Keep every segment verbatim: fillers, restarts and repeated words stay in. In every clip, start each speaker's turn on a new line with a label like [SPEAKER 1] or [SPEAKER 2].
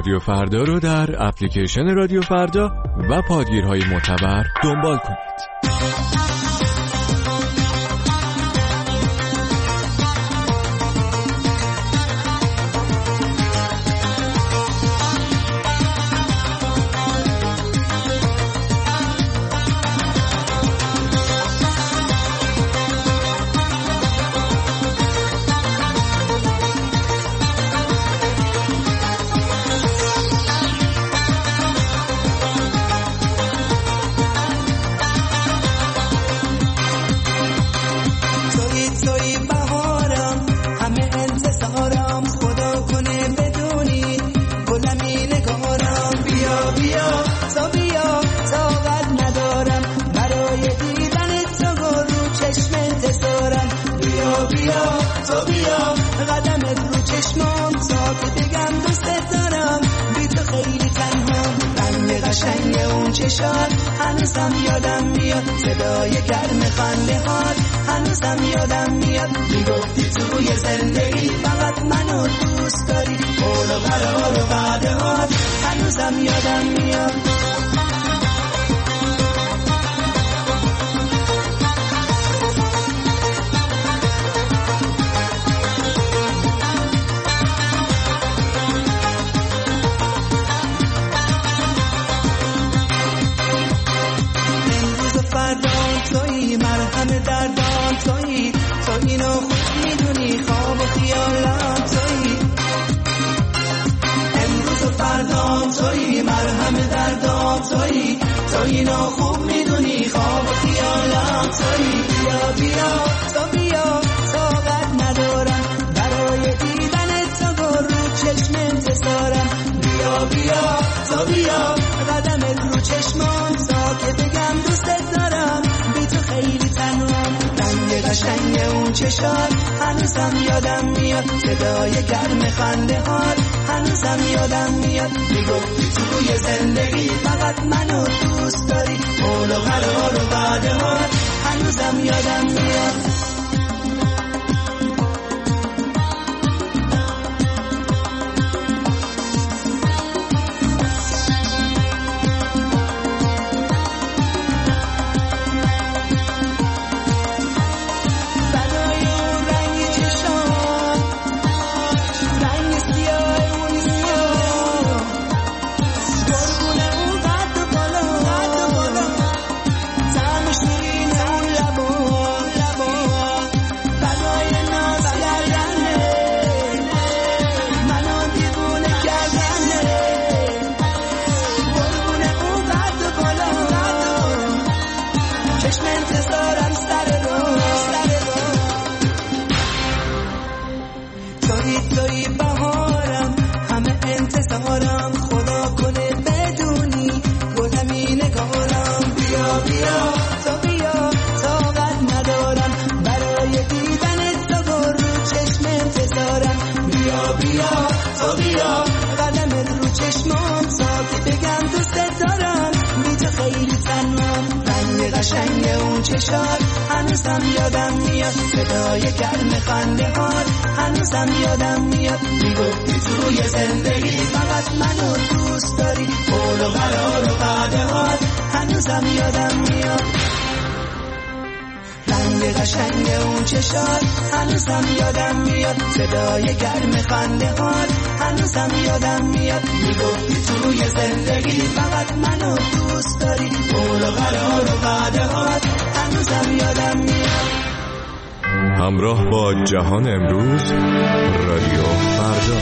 [SPEAKER 1] رادیو فردا رو در اپلیکیشن رادیو فردا و پادگیرهای معتبر دنبال کنید.
[SPEAKER 2] هنوزم یادم میاد صدای گرم خنده هات، هنوزم یادم میاد میگفتی توی زندگی فقط منو دوست داری، قول و قرار و وعده هات هنوزم یادم میاد. مرهم دردان تویی، تو اینو خوب میدونی، خواب و خیالم تویی، امروز و فردام تویی، مرهم دردان تویی، تو اینو خوب میدونی، خواب و خیالم تویی. بیا بیا تو بیا، طاقت ندارم برای دیدن تو رو چشم انتظارم، بیا بیا تو بیا، قدمت رو چشمان تا که بگم دوستت دارم، بی تو خیلی تنهام، رنگ قشنگ اون چشات هنوزم یادم میاد، صدای گرم خنده هات هنوزم یادم میاد، میگفتی توی زندگی فقط منو دوست داری، قول و قرار و وعده هات هنوزم یادم میاد. قشنگ اون چشات هنوزم یادم میاد، صدای گرم خنده هات هنوزم یادم میاد، میگفتی توی زندگی فقط منو دوست داری، قول و قرار و وعده هات هنوزم یادم میاد، رنگ قشنگ اون چشات هنوزم یادم میاد، صدای گرم خنده هات هنوزم یادم میاد، میگفتی توی زندگی فقط منو دوست داری، قول و قرار و وعده هات هنوزم یادم میاد.
[SPEAKER 1] همراه با جهان امروز، رادیو فردا.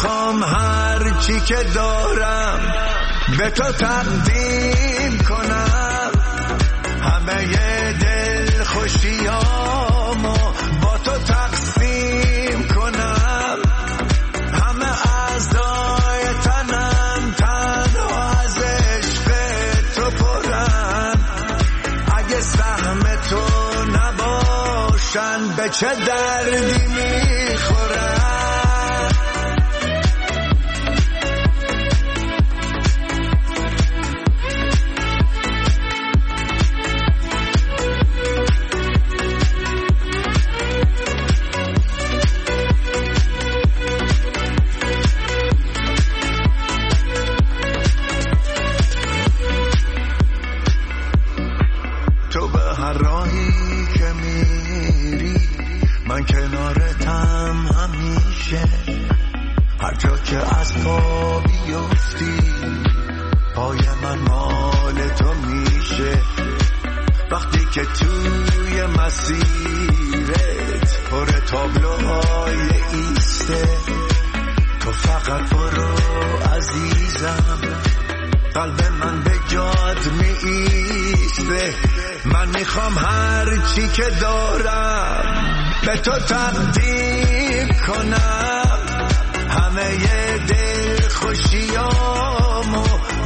[SPEAKER 3] میخوام هر چی که دارم به تو تقدیم کنم، همه دل خوشیامو با تو تقسیم کنم، همه اعضای تنم تنها از عشق تو پرن، اگه سهم تو نباشن به چه دردی میخورن. هر جا که از پا بیفتی پای من مال تو میشه، وقتی که توی مسیرت پر تابلوهای ایسته، تو فقط برو عزیزم، قلب من به جات می ایسته. من میخوام هر چی که دارم به تو تقدیم کنم، همه دل خوشیامو